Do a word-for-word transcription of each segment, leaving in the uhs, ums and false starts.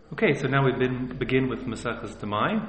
Okay, so now we been, begin with Maseches Demai,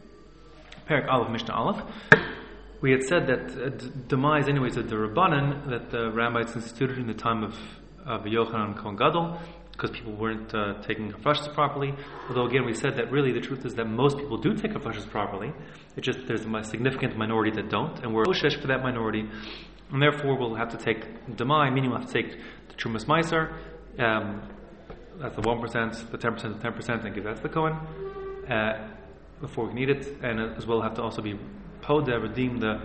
Perek Aleph, Mishnah Aleph. We had said that uh, Demai is anyways a Derabanan that the rabbis instituted in the time of, of Yochanan Kohen Gadol, because people weren't uh, taking hafashas properly. Although again, we said that really the truth is that most people do take hafashas properly. It's just there's a significant minority that don't, and we're oshesh for that minority, and therefore we'll have to take Demai, meaning we'll have to take the Trumas Meiser. Um, That's the one percent, the ten percent, the ten percent, and give that to the Kohen uh, before we can eat it. And as well have to also be Poda, redeem the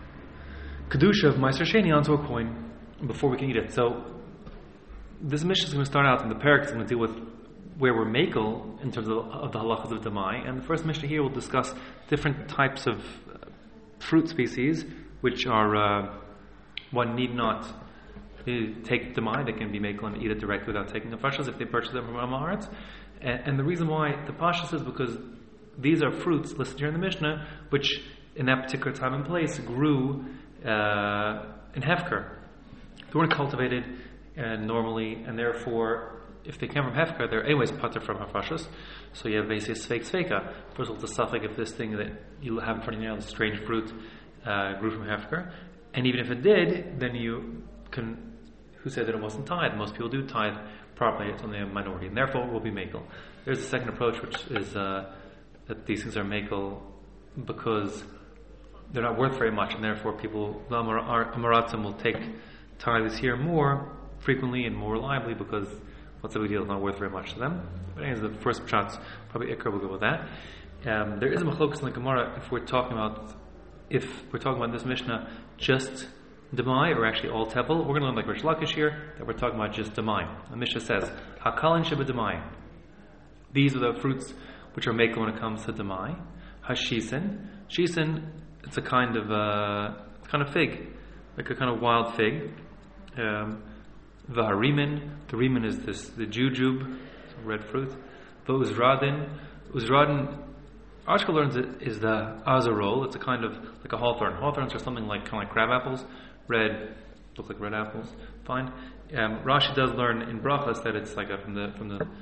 Kedusha of Meiser Sheni onto a coin before we can eat it. So this mission is going to start out, and the Perek is going to deal with where we're makel in terms of, of the halachas of Demai. And the first mission here will discuss different types of uh, fruit species, which are, uh, one need not take Demai, they can be makel and eat it directly without taking the fashas if they purchase them from Amaretz. And, and the reason why the pashas is because these are fruits listed here in the Mishnah, which in that particular time and place grew uh, in Hefker. They weren't cultivated uh, normally, and therefore, if they came from Hefker, they're anyways pater from hafashas. So you have basically sveik sveika. First of all, the suffix if this thing that you have in front of you now, this strange fruit, uh, grew from Hefker. And even if it did, then you can. Who said that it wasn't tithe? Most people do tithe properly. It's only a minority, and therefore will be makel. There's a second approach, which is uh, that these things are makel because they're not worth very much, and therefore people, the Amaratzim, will take tithes here more frequently and more reliably because what's the big deal? It's not worth very much to them. But anyways, the first shots probably Ikra will go with that. Um, there is a machlokas in the Gemara if we're talking about if we're talking about this Mishnah just Demai, or actually all Tepel. We're going to learn like Rish Lakish here, that we're talking about just Demai. The Mishnah says, Hakalin Sheba Demai. These are the fruits which are makel when it comes to Demai. Hashisin. Shisin, it's a kind of uh, kind of fig, like a kind of wild fig. Um, Vaharimin. The rimin is this, the jujube, red fruit. The Uzradin. Uzradin, Ashkel learns it is the azarol. It's a kind of like a hawthorn. Hawthorns are something like kind of like crab apples. Red, look like red apples. Fine. Um, Rashi does learn in brachas that it's like a, from the from the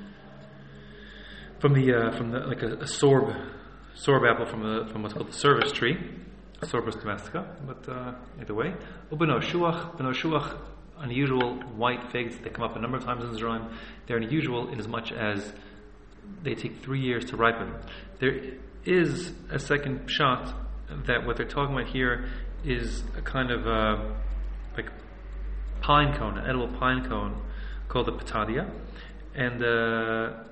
from the uh, from the like a, a sorb sorb apple from the from what's called the service tree, Sorbus domestica. But uh, either way, ubeno shuach, beno shuach, unusual white figs. They come up a number of times in Zeraim. They're unusual in as much as they take three years to ripen. There is a second shot that what they're talking about here is a kind of uh, like pine cone, an edible pine cone called the patadia. And uh,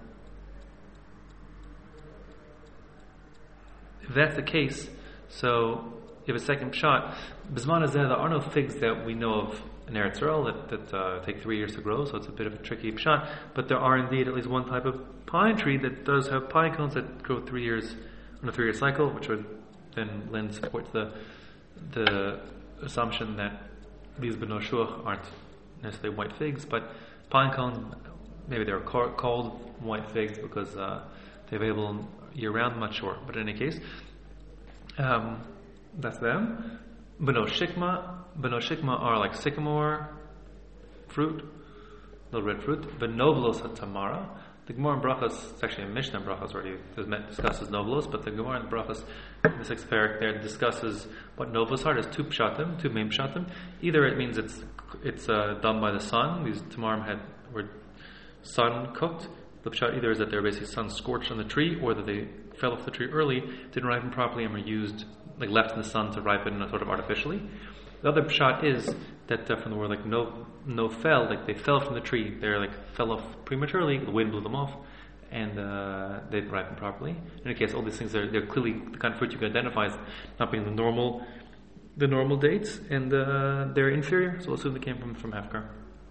if that's the case, so you have a second shot. Bisman is there, there are no figs that we know of in Eretz Yisrael that, that uh, take three years to grow, so it's a bit of a tricky shot. But there are indeed at least one type of pine tree that does have pine cones that grow three years on a three-year cycle, which would then lend support to the the assumption that these beno shuach aren't necessarily white figs, but pine cones, maybe they're called white figs because uh, they're available year-round. I'm not sure, but in any case, um, that's them. Beno shikma, beno shikma are like sycamore fruit, little red fruit. Benoblos hatamara. The Gemara in Brachas, it's actually a Mishnah in Brachas already discusses Novelos, but the Gemara in Brachas, in the sixth parak there, discusses what Novelos are. There's two pshatim, two main pshatim. Either it means it's it's uh, done by the sun. These tamarim had were sun cooked. The pshat either is that they're basically sun scorched on the tree, or that they fell off the tree early, didn't ripen properly, and were used, like left in the sun to ripen sort of artificially. The other pshat is that uh, from the word like no no fell, like they fell from the tree. They're like fell off prematurely. The wind blew them off, and uh, they didn't ripen properly. In any case, all these things are they're clearly the kind of fruit you can identify as not being the normal the normal dates, and uh, they're inferior. So we'll assume they came from from Hefker.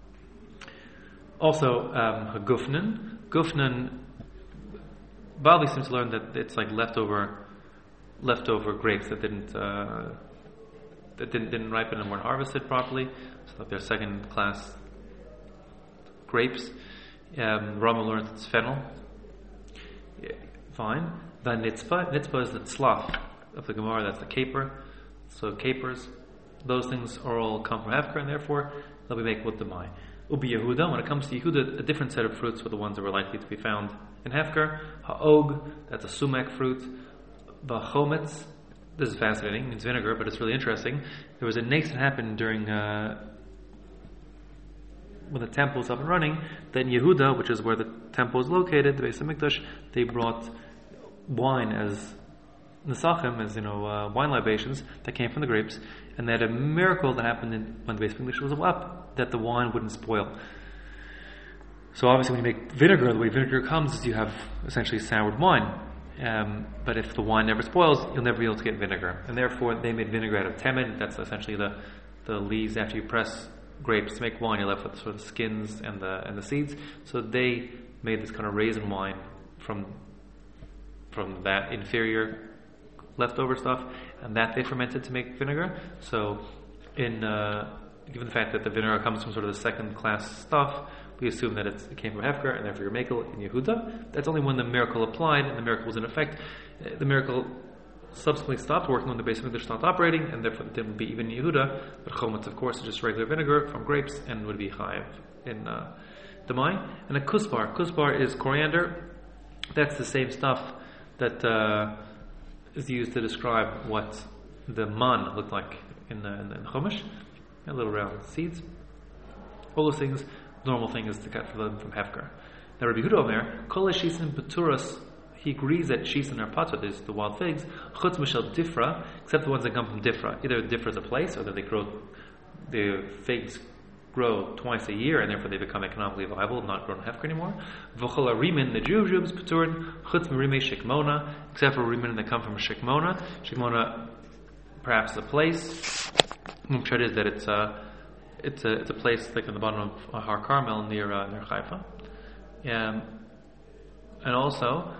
Also, um, Gufnan. Gufnan. Bali seems to learn that it's like leftover leftover grapes that didn't. Uh, that didn't, didn't ripen and weren't harvested properly, so that they're second class grapes. Um, Rama learns it's fennel. Yeah, fine. Then nitzpah. Nitzpah is the tzlaf of the Gemara, that's the caper. So capers, those things are all come from Hefker, and therefore they'll be made with the mai. Ubi Yehuda, when it comes to Yehuda, a different set of fruits were the ones that were likely to be found in Hefker. Ha'og, that's a sumac fruit. V'chometz, this is fascinating, it means vinegar, but it's really interesting. There was a nace that happened during, uh, when the temple was up and running, that in Yehuda, which is where the temple is located, the Beis HaMikdash, they brought wine as nesachim, as you know, uh, wine libations that came from the grapes, and they had a miracle that happened in, when the Beis HaMikdash was up, that the wine wouldn't spoil. So obviously when you make vinegar, the way vinegar comes is you have essentially soured wine. Um, but if the wine never spoils, you'll never be able to get vinegar. And therefore they made vinegar out of temin, that's essentially the, the leaves after you press grapes to make wine, you're left with sort of the skins and the and the seeds. So they made this kind of raisin wine from from that inferior leftover stuff, and that they fermented to make vinegar. So in uh, given the fact that the vinegar comes from sort of the second class stuff, we assume that it's, it came from Hefker, and therefore Yermekel in Yehuda. That's only when the miracle applied, and the miracle was in effect. Uh, the miracle subsequently stopped working when the Beis HaMikdash stopped operating, and therefore it didn't be even in Yehuda. But chometz, of course, is just regular vinegar from grapes, and would be chayav in uh, Demai. And a kusbar. Kusbar is coriander. That's the same stuff that uh, is used to describe what the man looked like in the, in the Chumash. A little round seeds. All those things, normal thing is to cut for them from Hefker. Now Rabbi Yehuda Omer, Kol Shisin Peturas, he agrees that Shisin are patur, is the wild figs, Chutz Mishal Difra, except the ones that come from Difra. Either Difra is a place, or that they grow, the figs grow twice a year, and therefore they become economically viable, not grown in Hefker anymore. V'chol Arimin, the Jujubs, Peturin, Chutz Merime Shikmona, except for Arimin that come from Shikmona. Shikmona, perhaps a place. Mumshad is that it's a, it's a, it's a place like on the bottom of Har Carmel near, uh, near Haifa. Um, and also,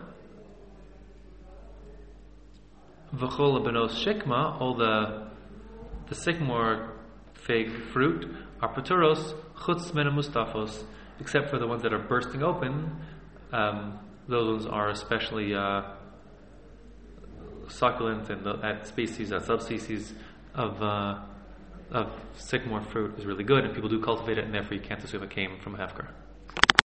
V'chol benos shikma, all the the sycamore fig fruit are paturos chutz min mustafos, except for the ones that are bursting open. Um, those ones are especially uh, succulent, and the, that species, that subspecies of uh, of sycamore fruit is really good, and people do cultivate it, and therefore you can't assume it came from Hefker.